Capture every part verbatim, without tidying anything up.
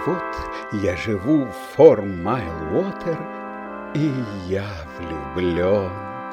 вот я живу в Four Mile Water, и я влюблен.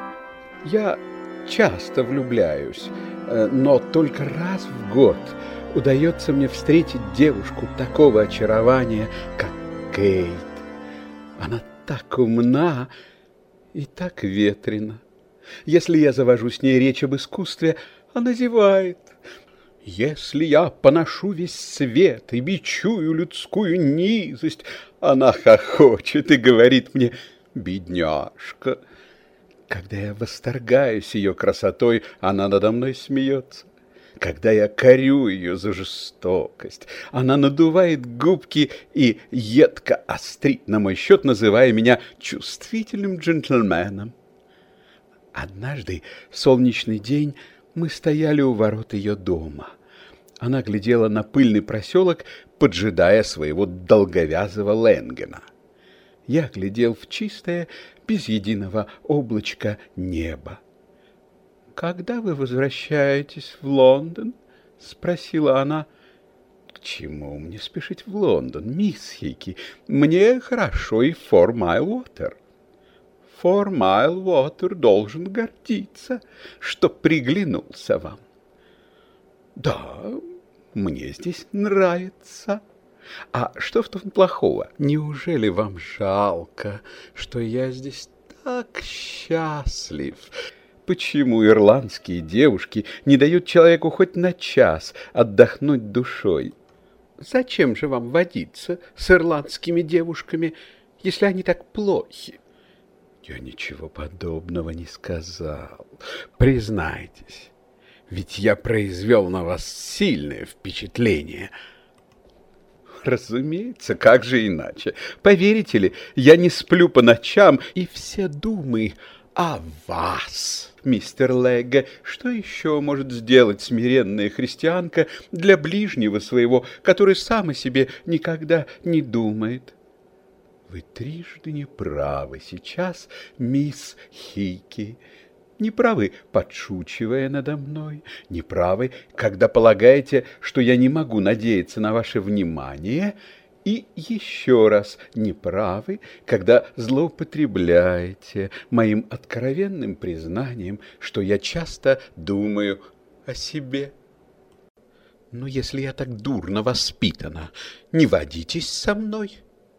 Я часто влюбляюсь, но только раз в год удается мне встретить девушку такого очарования, как Кейт. Она так умна и так ветрена. Если я завожу с ней речь об искусстве, она зевает. Если я поношу весь свет и бичую людскую низость, она хохочет и говорит мне: «Бедняжка». Когда я восторгаюсь ее красотой, она надо мной смеется. Когда я корю ее за жестокость, она надувает губки и едко острит на мой счет, называя меня чувствительным джентльменом. Однажды, в солнечный день, мы стояли у ворот ее дома. Она глядела на пыльный проселок, поджидая своего долговязого Лэнгена. Я глядел в чистое, без единого облачка небо. «Когда вы возвращаетесь в Лондон?» — спросила она. «К чему мне спешить в Лондон, мисс Хики? Мне хорошо и в Four Mile Water». Four Mile Water должен гордиться, что приглянулся вам. Да, мне здесь нравится. А что в том плохого? Неужели вам жалко, что я здесь так счастлив? Почему ирландские девушки не дают человеку хоть на час отдохнуть душой? Зачем же вам водиться с ирландскими девушками, если они так плохи? Я ничего подобного не сказал. Признайтесь, ведь я произвел на вас сильное впечатление. Разумеется, как же иначе? Поверите ли, я не сплю по ночам, и все думы о вас, мистер Легге. Что еще может сделать смиренная христианка для ближнего своего, который сам о себе никогда не думает? Вы трижды неправы сейчас, мисс Хики. Неправы, подшучивая надо мной, неправы, когда полагаете, что я не могу надеяться на ваше внимание, и еще раз неправы, когда злоупотребляете моим откровенным признанием, что я часто думаю о себе. Но если я так дурно воспитана, не водитесь со мной.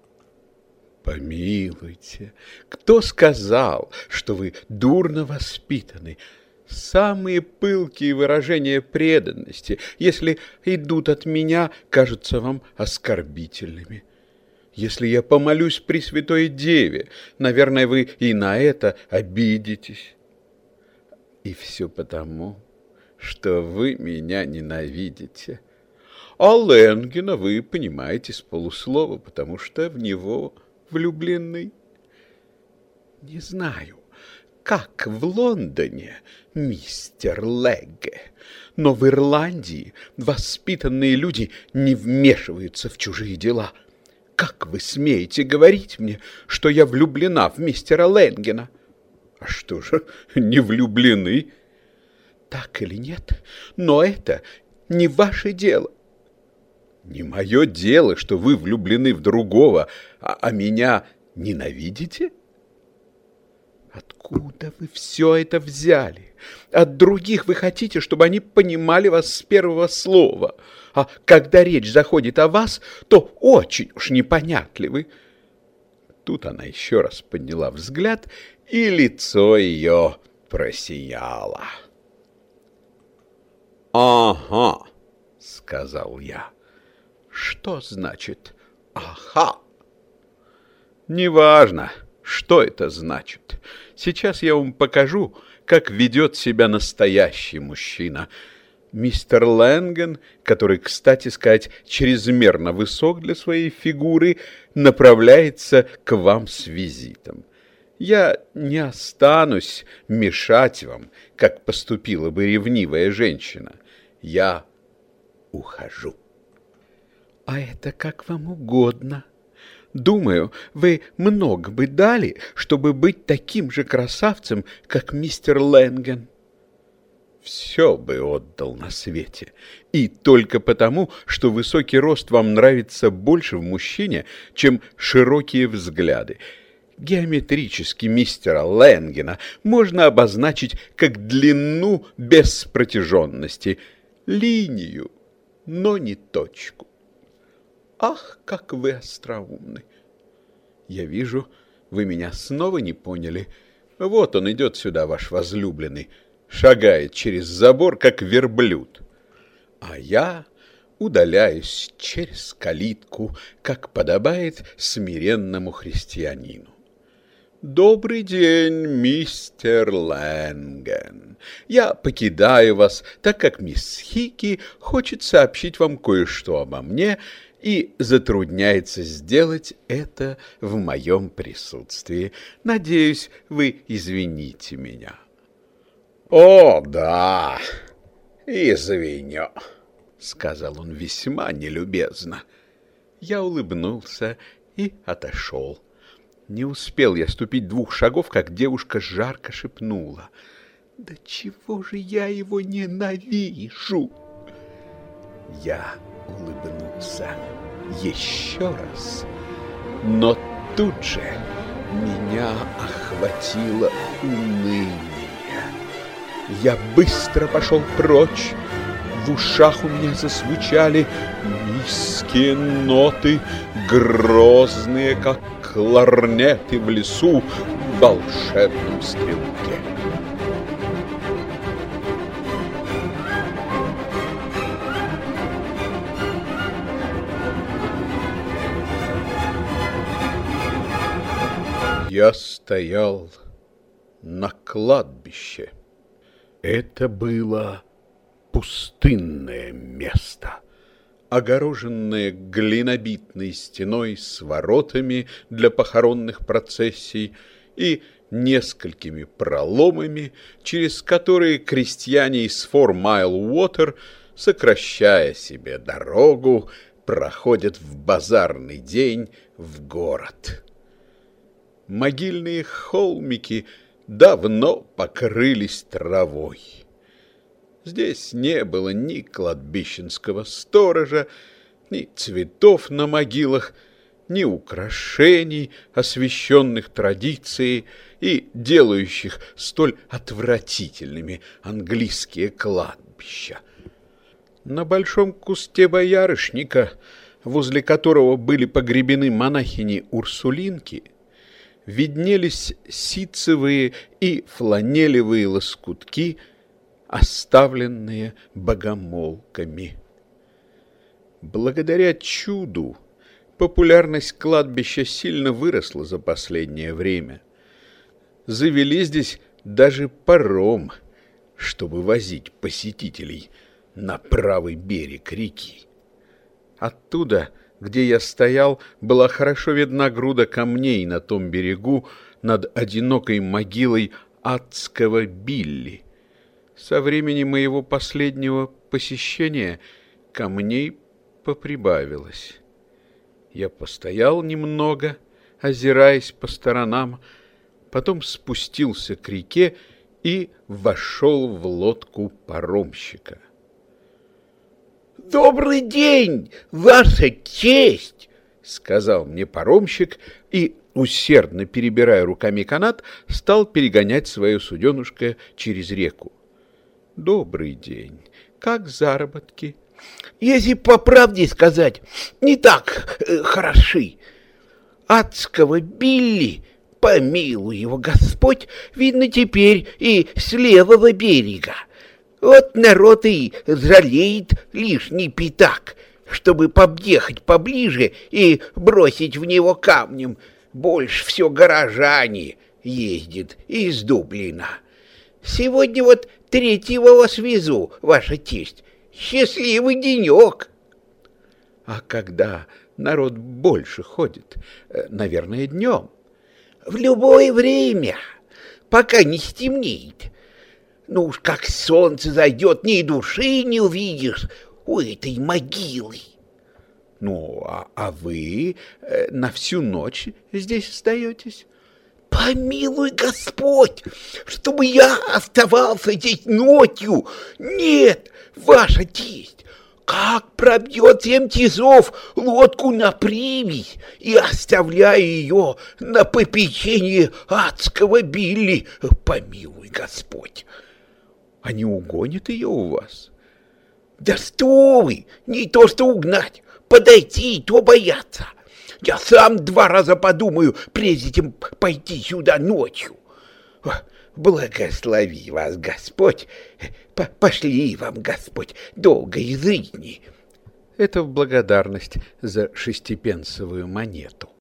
Помилуйте, кто сказал, что вы дурно воспитаны? Самые пылкие выражения преданности, если идут от меня, кажутся вам оскорбительными. Если я помолюсь Пресвятой Деве, наверное, вы и на это обидитесь. И все потому, что вы меня ненавидите. А Лэнгена вы понимаете с полуслова, потому что в него влюблены. Не знаю, как в Лондоне, мистер Легге, но в Ирландии воспитанные люди не вмешиваются в чужие дела. Как вы смеете говорить мне, что я влюблена в мистера Лэнгена? А что же, не влюблены? Так или нет, но это не ваше дело. Не мое дело, что вы влюблены в другого, а, а меня ненавидите? Откуда вы все это взяли? От других вы хотите, чтобы они понимали вас с первого слова, а когда речь заходит о вас, то очень уж непонятливы. Тут она еще раз подняла взгляд, и лицо ее просияло. «Ага», — сказал я. Что значит «ага»? Неважно, что это значит. Сейчас я вам покажу, как ведет себя настоящий мужчина. Мистер Лэнген, который, кстати сказать, чрезмерно высок для своей фигуры, направляется к вам с визитом. Я не останусь мешать вам, как поступила бы ревнивая женщина. Я ухожу. А это как вам угодно. Думаю, вы много бы дали, чтобы быть таким же красавцем, как мистер Лэнген. все бы отдал на свете. И только потому, что высокий рост вам нравится больше в мужчине, чем широкие взгляды. Геометрически мистера Лэнгена можно обозначить как длину без протяженности, линию, но не точку. Ах, как вы остроумны! Я вижу, вы меня снова не поняли. Вот он идет сюда, ваш возлюбленный, шагает через забор, как верблюд. А я удаляюсь через калитку, как подобает смиренному христианину. Добрый день, мистер Лэнген. Я покидаю вас, так как мисс Хики хочет сообщить вам кое-что обо мне и затрудняется сделать это в моем присутствии. Надеюсь, вы извините меня. О, да, извиню, сказал он весьма нелюбезно. Я улыбнулся и отошел. Не успел я ступить двух шагов, как девушка жарко шепнула: «Да чего же я его ненавижу!» Я улыбнулся еще раз, но тут же меня охватило уныние. Я быстро пошел прочь. В ушах у меня зазвучали низкие ноты, грозные, как кларнеты в лесу в волшебном стрелке. Я стоял на кладбище. Это было пустынное место, огороженное глинобитной стеной с воротами для похоронных процессий и несколькими проломами, через которые крестьяне из Four Mile Water, сокращая себе дорогу, проходят в базарный день в город. Могильные холмики давно покрылись травой. Здесь не было ни кладбищенского сторожа, ни цветов на могилах, ни украшений, освященных традицией и делающих столь отвратительными английские кладбища. На большом кусте боярышника, возле которого были погребены монахини-урсулинки, виднелись ситцевые и фланелевые лоскутки, оставленные богомолками. Благодаря чуду популярность кладбища сильно выросла за последнее время. Завели здесь даже паром, чтобы возить посетителей на правый берег реки. Оттуда, где я стоял, была хорошо видна груда камней на том берегу над одинокой могилой адского Билли. Со времени моего последнего посещения камней поприбавилось. Я постоял немного, озираясь по сторонам, потом спустился к реке и вошел в лодку паромщика. «Добрый день, ваша честь!» — сказал мне паромщик и, усердно перебирая руками канат, стал перегонять свое суденушко через реку. «Добрый день. Как заработки?» «Если по правде сказать, не так э, хороши. Адского Билли, помилуй его Господь, видно теперь и с левого берега. Вот народ и жалеет лишний пятак, чтобы подъехать поближе и бросить в него камнем. Больше все горожане ездят из Дублина. Сегодня вот третьего вас везу, ваша честь. Счастливый денек!» «А когда народ больше ходит? Наверное, днем?» «В любое время, пока не стемнеет. Ну уж как солнце зайдет, ни души не увидишь у этой могилы». «Ну, а, а вы на всю ночь здесь остаетесь?» Помилуй Господь, чтобы я оставался здесь ночью. Нет, ваша честь, как пробьет семь часов, лодку на привязь и оставляю ее на попечение адского Билли. Помилуй Господь. Они угонят ее у вас? Да что вы, не то что угнать, подойти и то бояться. Я сам два раза подумаю, прежде чем пойти сюда ночью. Благослови вас Господь, пошли вам Господь долгой жизни. Это в благодарность за шестипенсовую монету.